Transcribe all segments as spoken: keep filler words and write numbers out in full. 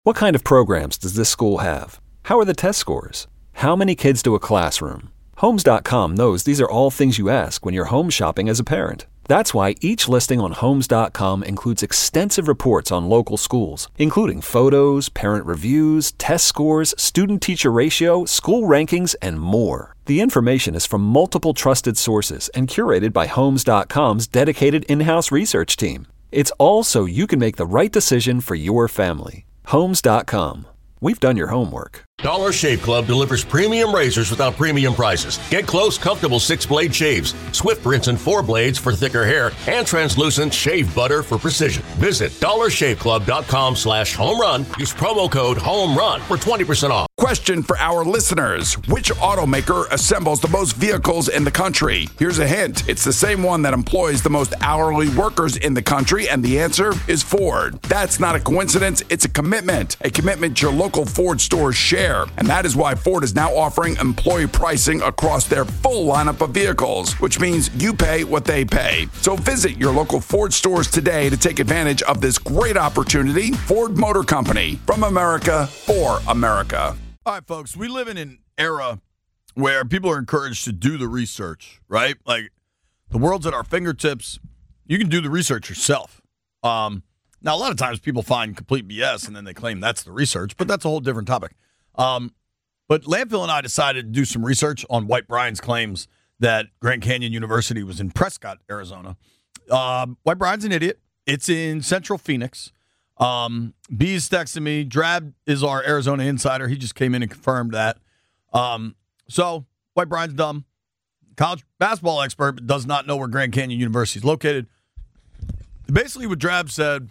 What kind of programs does this school have? How are the test scores? How many kids do a classroom? Homes dot com knows these are all things you ask when you're home shopping as a parent. That's why each listing on Homes dot com includes extensive reports on local schools, including photos, parent reviews, test scores, student-teacher ratio, school rankings, and more. The information is from multiple trusted sources and curated by Homes dot com's dedicated in-house research team. It's all so you can make the right decision for your family. Homes dot com. We've done your homework. Dollar Shave Club delivers premium razors without premium prices. Get close, comfortable six-blade shaves, swift rinse and four blades for thicker hair, and translucent shave butter for precision. Visit dollar shave club dot com slash home run. Use promo code HOMERUN for twenty percent off. Question for our listeners. Which automaker assembles the most vehicles in the country? Here's a hint. It's the same one that employs the most hourly workers in the country, and the answer is Ford. That's not a coincidence. It's a commitment. A commitment your local Ford stores share. And that is why Ford is now offering employee pricing across their full lineup of vehicles, which means you pay what they pay. So visit your local Ford stores today to take advantage of this great opportunity. Ford Motor Company, from America, for America. All right, folks, we live in an era where people are encouraged to do the research, right? Like, the world's at our fingertips. You can do the research yourself. Um, now, a lot of times people find complete B S and then they claim that's the research, but that's a whole different topic. Um, but Landfill and I decided to do some research on White Brian's claims that Grand Canyon University was in Prescott, Arizona. Um, White Brian's an idiot. It's in Central Phoenix. Um, B's texting me. Drab is our Arizona insider. He just came in and confirmed that. Um, so White Brian's dumb. College basketball expert, but does not know where Grand Canyon University is located. Basically what Drab said,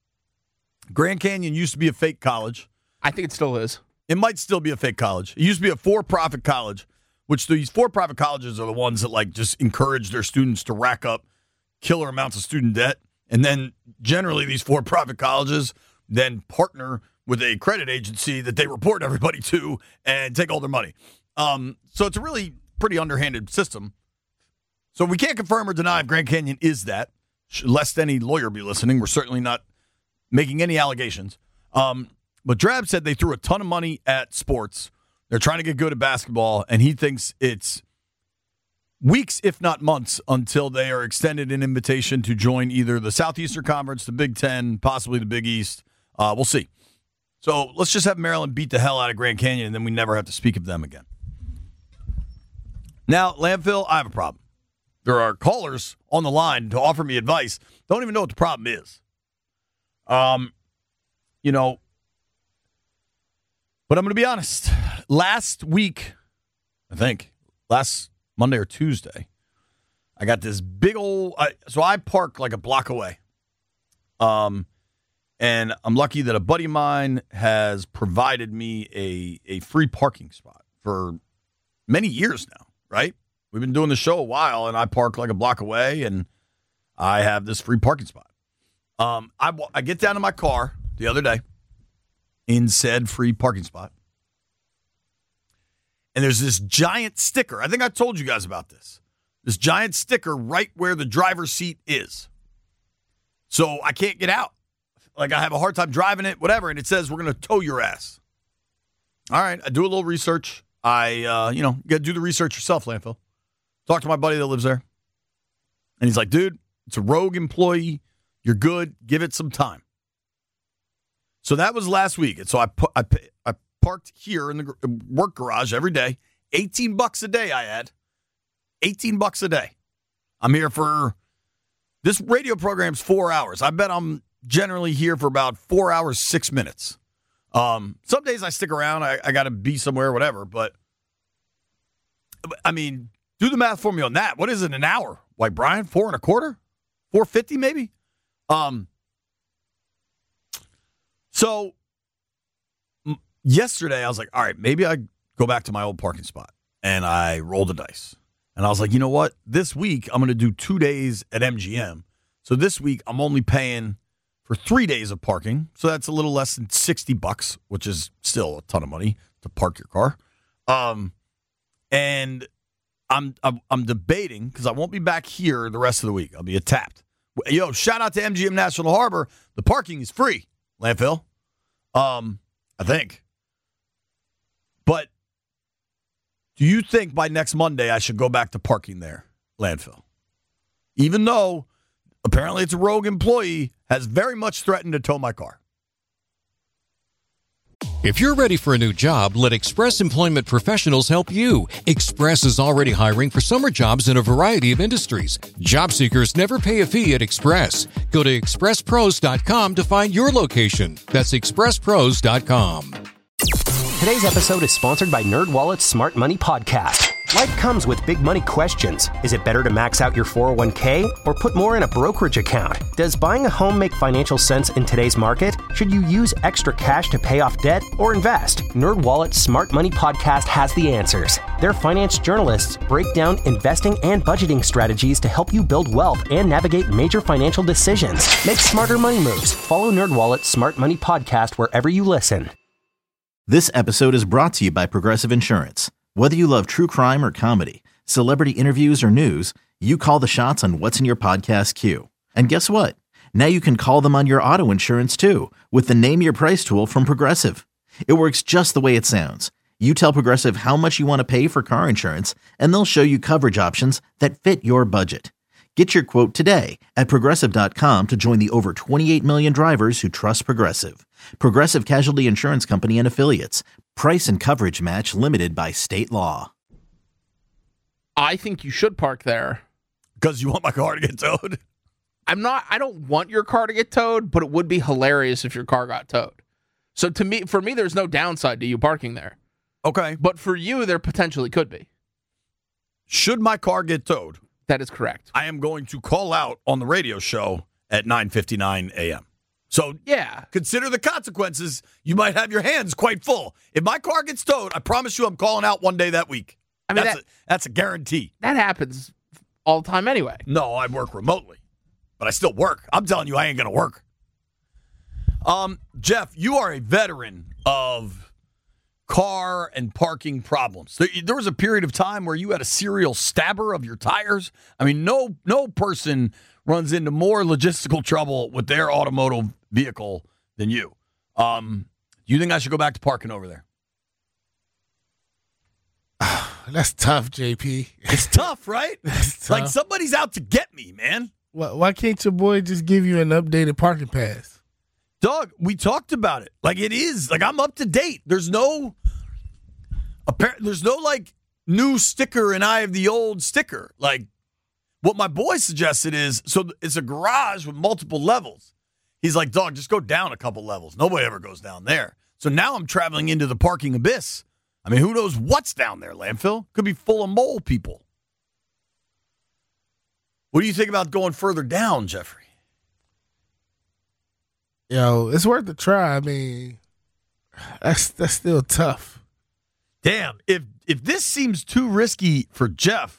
Grand Canyon used to be a fake college. I think it still is. It might still be a fake college. It used to be a for-profit college, which these for-profit colleges are the ones that like just encourage their students to rack up killer amounts of student debt. And then generally these for-profit colleges then partner with a credit agency that they report everybody to and take all their money. Um, so it's a really pretty underhanded system. So we can't confirm or deny if Grand Canyon is that. Lest any lawyer be listening, we're certainly not making any allegations. Um, but Drab said they threw a ton of money at sports. They're trying to get good at basketball, and he thinks it's weeks, if not months, until they are extended an invitation to join either the Southeastern Conference, the Big Ten, possibly the Big East. Uh, we'll see. So let's just have Maryland beat the hell out of Grand Canyon, and then we never have to speak of them again. Now, Landfill, I have a problem. There are callers on the line to offer me advice. Don't even know what the problem is. Um, you know, but I'm going to be honest. Last week, I think, last Monday or Tuesday, I got this big old, I, so I park like a block away. Um, and I'm lucky that a buddy of mine has provided me a, a free parking spot for many years now, right? We've been doing the show a while, and I park like a block away, and I have this free parking spot. Um, I, I get down to my car the other day in said free parking spot, and there's this giant sticker. I think I told you guys about this. This giant sticker right where the driver's seat is. So I can't get out. Like, I have a hard time driving it, whatever, and it says we're going to tow your ass. All right, I do a little research. I, uh, you know, you got to do the research yourself, Landfill. Talk to my buddy that lives there. And he's like, dude, it's a rogue employee. You're good. Give it some time. So that was last week. And so I, pu- I, I parked here in the work garage every day. eighteen bucks a day I had. eighteen bucks a day. I'm here for, this radio program's four hours. I bet I'm generally here for about four hours, six minutes. Um, some days I stick around. I, I got to be somewhere, whatever. But, I mean, do the math for me on that. What is it, an hour? White Brian, four and a quarter? four fifty maybe? Um. So, m- yesterday I was like, all right, maybe I go back to my old parking spot. And I rolled the dice. And I was like, you know what? This week I'm going to do two days at M G M. So this week I'm only paying for three days of parking. So that's a little less than sixty bucks, which is still a ton of money to park your car. Um, and I'm, I'm I'm debating, because I won't be back here the rest of the week. I'll be at Tapped. Yo, shout out to M G M National Harbor. The parking is free, Landfill. Um, I think. But do you think by next Monday I should go back to parking there, landfill? Even though apparently it's a rogue employee has very much threatened to tow my car. If you're ready for a new job, let Express Employment Professionals help you. Express is already hiring for summer jobs in a variety of industries. Job seekers never pay a fee at Express. Go to express pros dot com to find your location. That's express pros dot com. Today's episode is sponsored by NerdWallet's Smart Money Podcast. Life comes with big money questions. Is it better to max out your four oh one k or put more in a brokerage account? Does buying a home make financial sense in today's market? Should you use extra cash to pay off debt or invest? NerdWallet's Smart Money Podcast has the answers. Their finance journalists break down investing and budgeting strategies to help you build wealth and navigate major financial decisions. Make smarter money moves. Follow NerdWallet's Smart Money Podcast wherever you listen. This episode is brought to you by Progressive Insurance. Whether you love true crime or comedy, celebrity interviews or news, you call the shots on what's in your podcast queue. And guess what? Now you can call them on your auto insurance too with the Name Your Price tool from Progressive. It works just the way it sounds. You tell Progressive how much you want to pay for car insurance, and they'll show you coverage options that fit your budget. Get your quote today at progressive dot com to join the over twenty-eight million drivers who trust Progressive. Progressive Casualty Insurance Company and Affiliates. Price and coverage match limited by state law. I think you should park there. Because you want my car to get towed? I'm not, I don't want your car to get towed, but it would be hilarious if your car got towed. So to me, for me, there's no downside to you parking there. Okay. But for you, there potentially could be. Should my car get towed? That is correct. I am going to call out on the radio show at nine fifty-nine a.m. So yeah, consider the consequences. You might have your hands quite full. If my car gets towed, I promise you I'm calling out one day that week. I mean, that's, that, a, that's a guarantee. That happens all the time anyway. No, I work remotely, but I still work. I'm telling you, I ain't going to work. Um, Jeff, you are a veteran of car and parking problems. There, there was a period of time where you had a serial stabber of your tires. I mean, no, no person runs into more logistical trouble with their automotive vehicle than you. Um, do you think I should go back to parking over there? That's tough, J P. It's tough, right? That's tough. Like somebody's out to get me, man. Why, why can't your boy just give you an updated parking pass? Doug, we talked about it. Like it is. Like I'm up to date. There's no, apparent. There's no like new sticker and I have the old sticker. Like what my boy suggested is, so it's a garage with multiple levels. He's like, dog, just go down a couple levels. Nobody ever goes down there. So now I'm traveling into the parking abyss. I mean, who knows what's down there, landfill? Could be full of mole people. What do you think about going further down, Jeffrey? Yo, it's worth a try. I mean, that's that's still tough. Damn, if if this seems too risky for Jeff,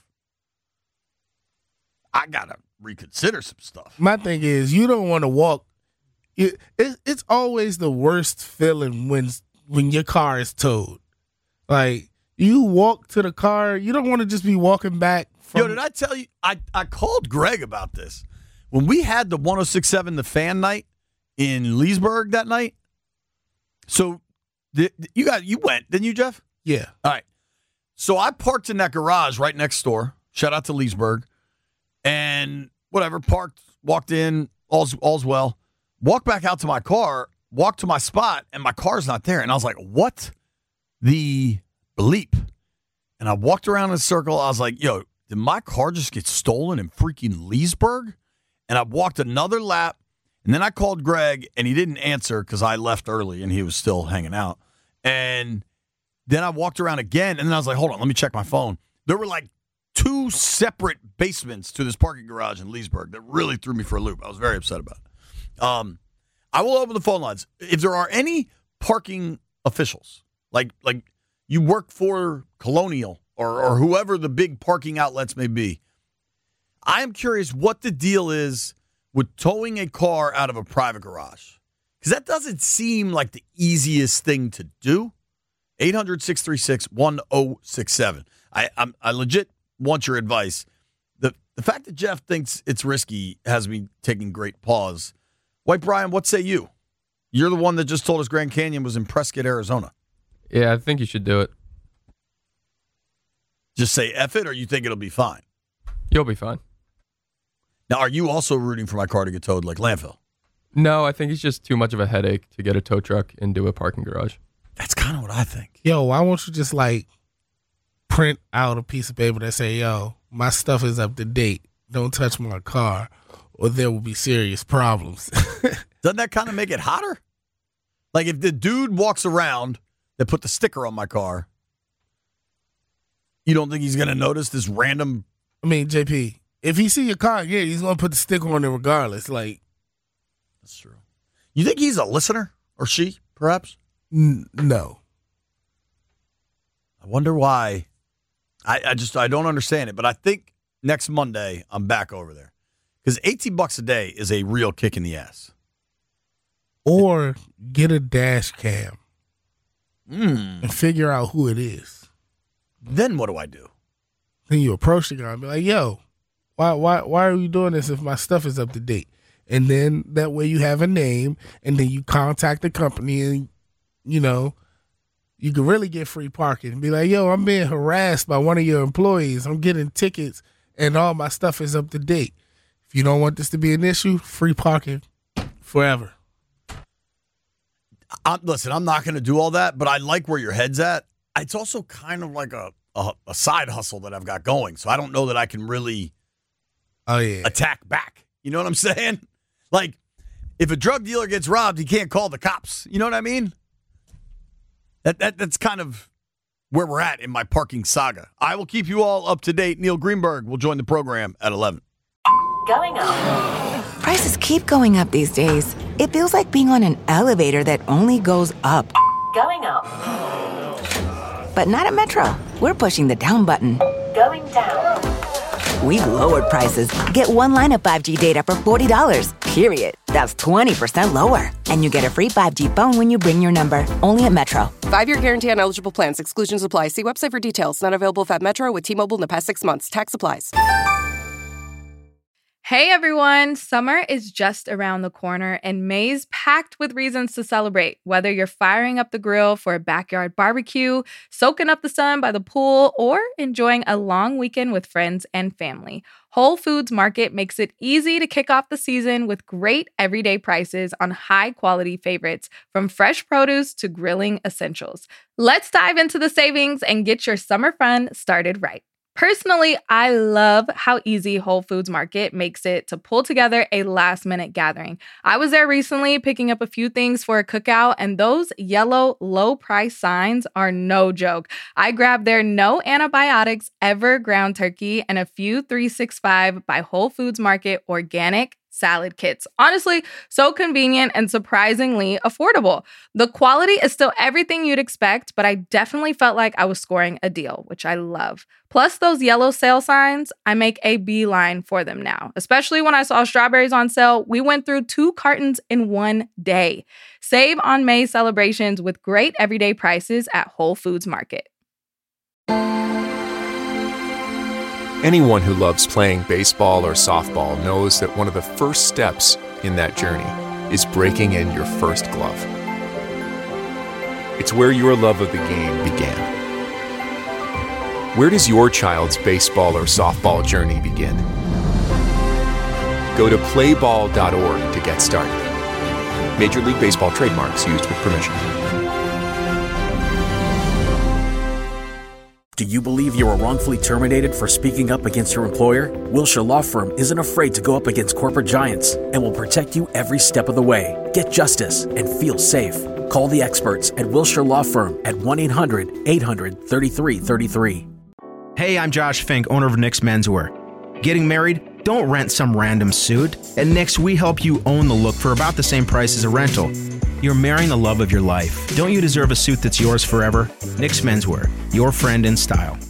I gotta reconsider some stuff. My thing is, you don't want to walk. It, it, it's always the worst feeling when when your car is towed. Like you walk to the car, you don't want to just be walking back. From- Yo, did I tell you? I I called Greg about this when we had the one oh six point seven The Fan night in Leesburg that night. So the, you got you went, didn't you, Jeff? Yeah. All right. So I parked in that garage right next door. Shout out to Leesburg. And whatever, parked, walked in, all's, all's well. Walked back out to my car, walked to my spot, and my car's not there. And I was like, what the bleep? And I walked around in a circle. I was like, yo, did my car just get stolen in freaking Leesburg? And I walked another lap. And then I called Greg, and he didn't answer because I left early, and he was still hanging out. And then I walked around again, and then I was like, hold on, let me check my phone. There were like two separate basements to this parking garage in Leesburg that really threw me for a loop. I was very upset about it. Um, I will open the phone lines. If there are any parking officials, like like you work for Colonial or, or whoever the big parking outlets may be, I am curious what the deal is with towing a car out of a private garage. Because that doesn't seem like the easiest thing to do. eight hundred, six three six, one oh six seven. I I'm, I legit want your advice. The the fact that Jeff thinks it's risky has me taking great pause. White Brian, what say you? You're the one that just told us Grand Canyon was in Prescott, Arizona. Yeah, I think you should do it. Just say F it, or you think it'll be fine? You'll be fine. Now, are you also rooting for my car to get towed like landfill? No, I think it's just too much of a headache to get a tow truck into a parking garage. That's kind of what I think. Yo, why won't you just like print out a piece of paper that say, yo, my stuff is up to date. Don't touch my car or there will be serious problems. Doesn't that kind of make it hotter? Like if the dude walks around that put the sticker on my car, you don't think he's going to notice this random? I mean, J P, if he see your car again, he's going to put the sticker on it regardless. Like, that's true. You think he's a listener or she, perhaps? N- no. I wonder why. I, I just, I don't understand it, but I think next Monday I'm back over there because eighteen bucks a day is a real kick in the ass. Or get a dash cam mm. and figure out who it is. Then what do I do? Then you approach the guy and be like, yo, why why why are you doing this if my stuff is up to date? And then that way you have a name, and then you contact the company, and, you know, you can really get free parking and be like, yo, I'm being harassed by one of your employees. I'm getting tickets, and all my stuff is up to date. If you don't want this to be an issue, free parking forever. I'm, listen, I'm not going to do all that, but I like where your head's at. It's also kind of like a, a, a side hustle that I've got going, so I don't know that I can really oh, yeah. attack back. You know what I'm saying? Like, if a drug dealer gets robbed, he can't call the cops. You know what I mean? That, that That's kind of where we're at in my parking saga. I will keep you all up to date. Neil Greenberg will join the program at eleven. Going up. Prices keep going up these days. It feels like being on an elevator that only goes up. Going up. But not at Metro. We're pushing the down button. Going down. We've lowered prices. Get one line of five G data for forty dollars, period. That's twenty percent lower. And you get a free five G phone when you bring your number. Only at Metro. Five-year guarantee on eligible plans. Exclusions apply. See website for details. Not available at Metro with T-Mobile in the past six months. Tax applies. Hey everyone, summer is just around the corner and May's packed with reasons to celebrate. Whether you're firing up the grill for a backyard barbecue, soaking up the sun by the pool, or enjoying a long weekend with friends and family, Whole Foods Market makes it easy to kick off the season with great everyday prices on high-quality favorites, from fresh produce to grilling essentials. Let's dive into the savings and get your summer fun started right. Personally, I love how easy Whole Foods Market makes it to pull together a last-minute gathering. I was there recently picking up a few things for a cookout, and those yellow low-price signs are no joke. I grabbed their no antibiotics ever ground turkey and a few three sixty-five by Whole Foods Market organic salad kits. Honestly, so convenient and surprisingly affordable. The quality is still everything you'd expect, but I definitely felt like I was scoring a deal, which I love. Plus those yellow sale signs, I make a beeline for them now. Especially when I saw strawberries on sale, we went through two cartons in one day. Save on May celebrations with great everyday prices at Whole Foods Market. Anyone who loves playing baseball or softball knows that one of the first steps in that journey is breaking in your first glove. It's where your love of the game began. Where does your child's baseball or softball journey begin? Go to play ball dot org to get started. Major League Baseball trademarks used with permission. Do you believe you were wrongfully terminated for speaking up against your employer? Wilshire Law Firm isn't afraid to go up against corporate giants and will protect you every step of the way. Get justice and feel safe. Call the experts at Wilshire Law Firm at one eight hundred eight hundred thirty-three thirty-three. Hey, I'm Josh Fink, owner of Nick's Menswear. Getting married? Don't rent some random suit. At Nick's, we help you own the look for about the same price as a rental. You're marrying the love of your life. Don't you deserve a suit that's yours forever? Nick's Menswear, your friend in style.